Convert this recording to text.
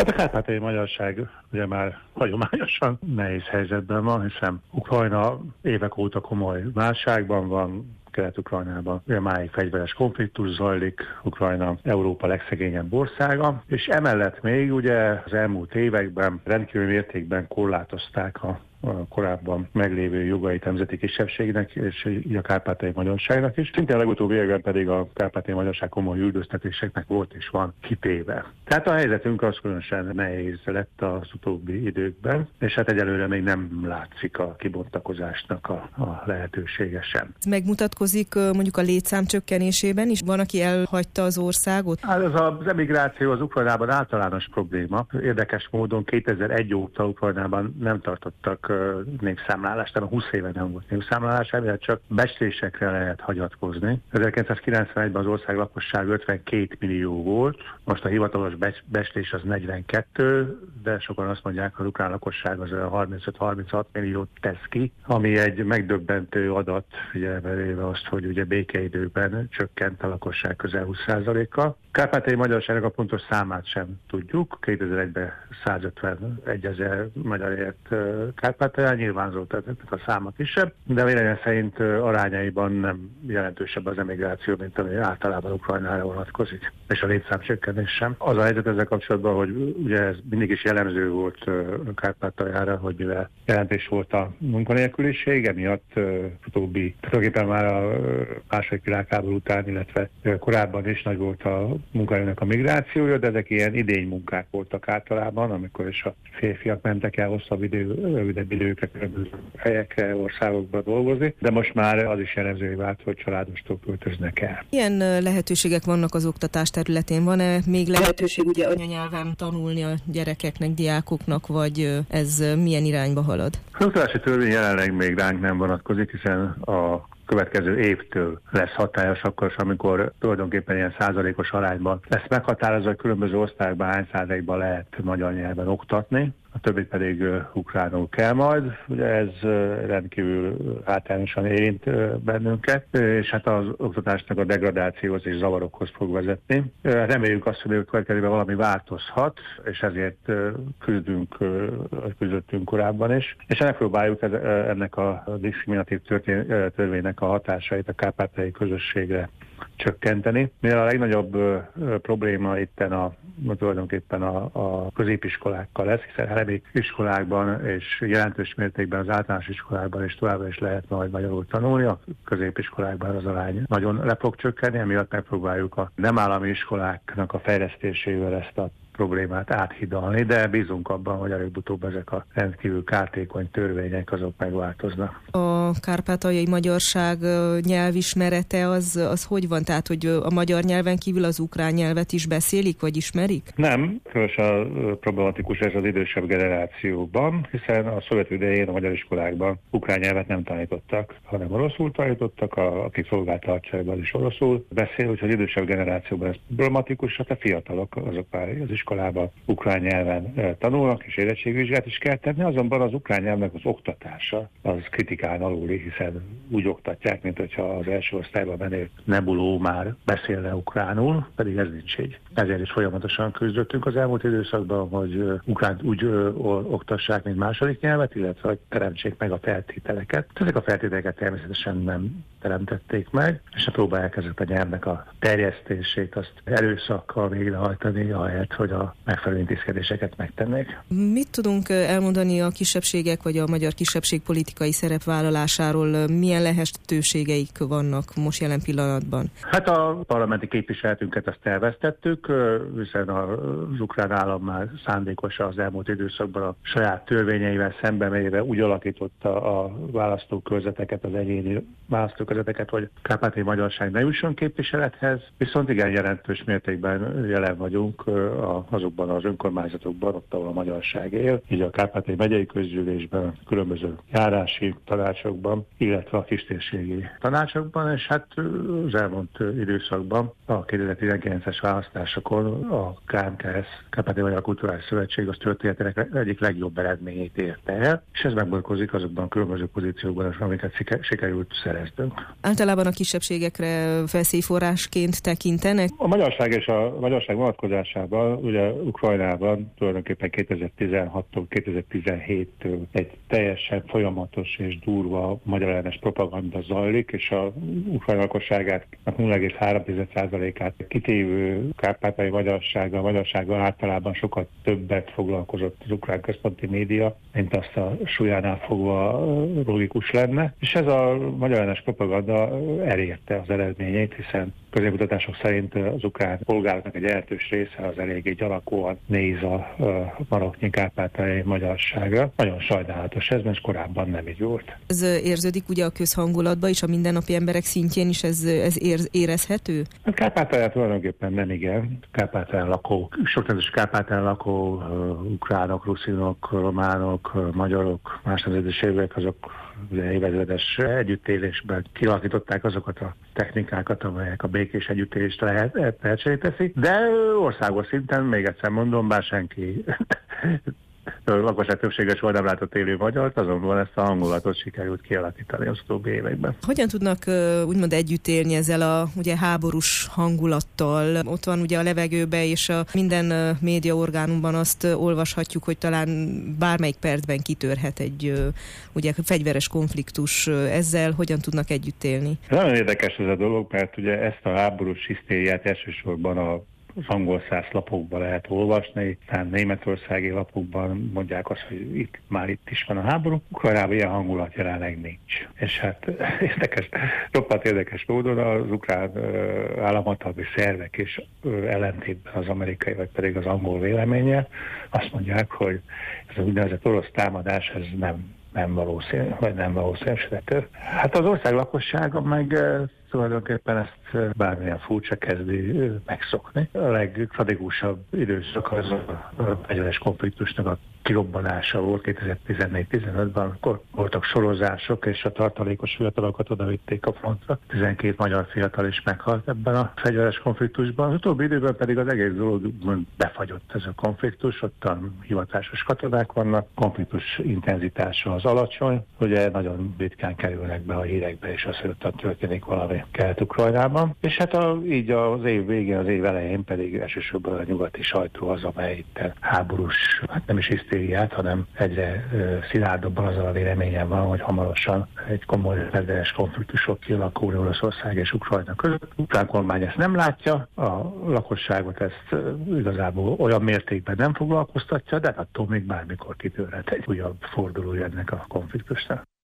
A kárpátaljai magyarság ugye már hagyományosan nehéz helyzetben van, hiszen Ukrajna évek óta komoly válságban van, Kelet-Ukrajnában máig fegyveres konfliktus zajlik, Ukrajna Európa legszegényebb országa, és emellett még ugye az elmúlt években rendkívül mértékben korlátozták a korábban meglévő jogait nemzeti kisebbségnek, és így a kárpátaljai magyarságnak is. Szintén a legutóbbi években pedig a kárpátaljai magyarság komoly üldöztetéseknek volt és van kitéve. Tehát a helyzetünk az különösen nehéz lett az utóbbi időkben, és hát egyelőre még nem látszik a kibontakozásnak a lehetősége sem. Megmutatkozik mondjuk a létszám csökkenésében is? Van, aki elhagyta az országot? Hát az emigráció az Ukrajnában általános probléma. Érdekes módon 2001 óta Ukrajnában nem tartottak népszámlálást, tehát 20 éve nem volt népszámlálás, emiatt csak becslésekre lehet hagyatkozni. 1991-ben az ország lakosság 52 millió volt, most a hivatalos becslés az 42, de sokan azt mondják, hogy az ukrán lakosság az 35-36 milliót tesz ki, ami egy megdöbbentő adat, figyelembe véve azt, hogy ugye békeidőben csökkent a lakosság közel 20%-kal. Kárpátaljai magyarságnak a pontos számát sem tudjuk. 2001-ben 151 000 magyar élt Kárpátalján, nyilvánzott a száma kisebb, de véleményem szerint arányaiban nem jelentősebb az emigráció, mint ami általában Ukrajnára vonatkozik, és a létszám csökkenés sem. Az a helyzet ezzel kapcsolatban, hogy ugye ez mindig is jellemző volt Kárpátaljára, hogy mivel jelentős volt a munkanélküliség, emiatt utóbbi, tulajdonképpen már a második világháború után, illetve korábban is nagy volt a munkaerőnek a migrációja, de ezek ilyen idénymunkák voltak általában, amikor is a férfiak mentek el hosszabb rövidebb időkre, különböző helyekre, országokba dolgozni, de most már az is jellemzővé vált, hogy családostól költöznek el. Milyen lehetőségek vannak az oktatás területén? Van-e még lehetőség ugye anyanyelven tanulni a gyerekeknek, diákoknak, vagy ez milyen irányba halad? Az oktatási törvény jelenleg még ránk nem vonatkozik, hiszen a következő évtől lesz hatályos, akkor, amikor tulajdonképpen ilyen százalékos arányban lesz meghatározva, hogy különböző osztályokban hány százalékban lehet magyar nyelven oktatni, a többit pedig ukránul kell majd. Ugye ez rendkívül hátrányosan érint bennünket, és hát az oktatásnak a degradációhoz és zavarokhoz fog vezetni. Reméljük azt, hogy a következőben valami változhat, és ezért küzdöttünk korábban is. És megpróbáljuk ennek a diszkriminatív törvénynek a hatásait a kárpátaljai közösségre csökkenteni. Mivel a legnagyobb probléma itten tulajdonképpen a középiskolákkal lesz, hiszen elemi iskolákban és jelentős mértékben az általános iskolákban is továbbra is lehet majd magyarul tanulni, a középiskolákban az arány nagyon le fog csökkenni, emiatt megpróbáljuk a nem állami iskoláknak a fejlesztésével ezt a problémát áthidalni, de bízunk abban, hogy előbb-utóbb ezek a rendkívül kártékony törvények azok megváltoznak. A kárpátaljai magyarság nyelvismerete az hogy van? Tehát, hogy a magyar nyelven kívül az ukrán nyelvet is beszélik, vagy ismerik? Nem, különösen problematikus ez az idősebb generációban, hiszen a szovjet idején a magyar iskolákban ukrán nyelvet nem tanítottak, hanem oroszul tanítottak, akik szolgáltatásaiban is oroszul beszél, úgyhogy az idősebb generációban ez problematikus, hát a fiatalok azok már az iskolában ukrán nyelven tanulnak, és érettségvizsgát is kell tenni, azonban az ukrán nyelvnek az oktatása az kritikán aluli, hiszen úgy oktatják, mint hogyha az első osztályban menő nebuló már beszélne ukránul, pedig ez nincs így. Ezért is folyamatosan küzdöttünk az elmúlt időszakban, hogy ukránt úgy oktassák, mint második nyelvet, illetve hogy teremtsék meg a feltételeket. Ezek a feltételeket természetesen nem teremtették meg, és próbálják ezeket a nyelvnek a terjesztését, azt erőszakkal végrehajtani, ahelyett, hogy a megfelelő intézkedéseket megtennék. Mit tudunk elmondani a kisebbségek vagy a magyar kisebbség politikai szerepvállalásáról? Milyen lehetőségeik vannak most jelen pillanatban? Hát a parlamenti képviseletünket azt elvesztettük, hiszen az ukrán állam már szándékosan az elmúlt időszakban a saját törvényeivel szembeméve úgy alakította a választókörzeteket, az egyéni választókörzeteket, hogy kárpátaljai magyarság ne jusson képviselethez, viszont igen jelentős mértékben jelen vagyunk azokban az önkormányzatokban, ott, ahol a magyarság él, így a Kárpátaljai megyei közgyűlésben, különböző járási tanácsokban, illetve a kistérségi tanácsokban, és hát az elmúlt időszakban a 2019-es választásokon a KMKS, Kárpátaljai Magyar Kulturális Szövetség az történetének egyik legjobb eredményét érte el, és ez megmutatkozik azokban a különböző pozíciókban, amiket sikerült szereznünk. Általában a kisebbségekre veszélyforrásként tekintenek? A magyarság és a magyarság vonatkozásában ugye Ukrajnában tulajdonképpen 2016-tól 2017-től egy teljesen folyamatos és durva magyarellenes propaganda zajlik, és a Ukrajna lakosságát 0,3%-át kitévő kárpátaljai magyarsággal általában sokkal többet foglalkozott az ukrán központi média, mint azt a súlyánál fogva logikus lenne. És ez a magyarellenes propaganda elérte az eredményét, hiszen középkutatások szerint az ukrán polgároknak egy jelentős része az eléggé gyanakóan néz a maroknyi kárpátaljai magyarságra. Nagyon sajnálatos ez, mert korábban nem így volt. Ez érződik ugye a közhangulatban és a mindennapi emberek szintjén is ez érezhető? A Kárpátalján tulajdonképpen nem igen. Kárpátalján lakó, sok nemzeti Kárpátalján lakó ukránok, ruszinok, románok, magyarok, más nemzetiségűek, azok évezredes együttélésben kialakították azokat a technikákat, amelyek a békés együttélést lehetővé teszik, de országos szinten, még egyszer mondom, bár senki a lakosság többsége soha nem látott élő magyart, azonban ezt a hangulatot sikerült kialakítani az utóbbi években. Hogyan tudnak úgymond együtt élni ezzel a ugye háborús hangulattal? Ott van ugye a levegőben, és a minden médiaorgánumban azt olvashatjuk, hogy talán bármelyik percben kitörhet egy ugye fegyveres konfliktus. Ezzel hogyan tudnak együtt élni? Nagyon érdekes ez a dolog, mert ugye ezt a háborús hisztériát elsősorban az angol száz lapokban lehet olvasni, tehát németországi lapokban mondják azt, hogy itt is van a háború. Ukrajnában ilyen hangulat jelenleg nincs. És hát roppant érdekes módon az ukrán államhatalmi szervek is ellentétben az amerikai, vagy pedig az angol véleménnyel azt mondják, hogy ez a úgynevezett orosz támadás, ez nem valószínű, vagy nem valószínűsíthető. Hát az ország lakossága meg tulajdonképpen ezt bármilyen furcsa kezdi megszokni. A legtradikusabb időszak az a fegyveres konfliktusnak a kirobbanása volt 2014-15-ben, amikor voltak sorozások, és a tartalékos fiatalokat odavitték a frontra. 12 magyar fiatal is meghalt ebben a fegyveres konfliktusban. Az utóbbi időben pedig az egész dolog befagyott ez a konfliktus, ott a hivatásos katonák vannak, konfliktus intenzitása az alacsony, ugye nagyon ritkán kerülnek be a hírekbe, és az, hogy ott történik valami Kelet-Ukrajnában. És hát így az év végén, az év elején pedig elsősorban a nyugati sajtó az, amely itt háborús, hát nem is hisztériát, hanem egyre szilárdabban azzal a véleményen van, hogy hamarosan egy komoly fegyveres konfliktusok kialakulni Oroszország és Ukrajna között. Ukrán kormány ezt nem látja, a lakosságot ezt igazából olyan mértékben nem foglalkoztatja, de attól még bármikor kitörhet egy újabb fordulója ennek a konfliktusnak.